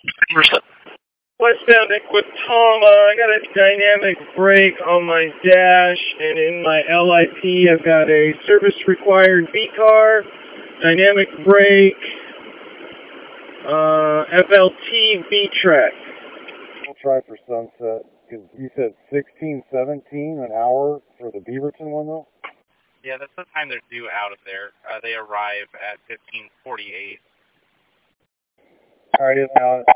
Westbound Equitala, I got a dynamic brake on my dash, and in my LIP I've got a service required V-car, dynamic brake, FLT V-Track. We'll try for Sunset, because you said 16:17 an hour for the Beaverton one, though? Yeah, that's the time they're due out of there. They arrive at 15:48. Alright, now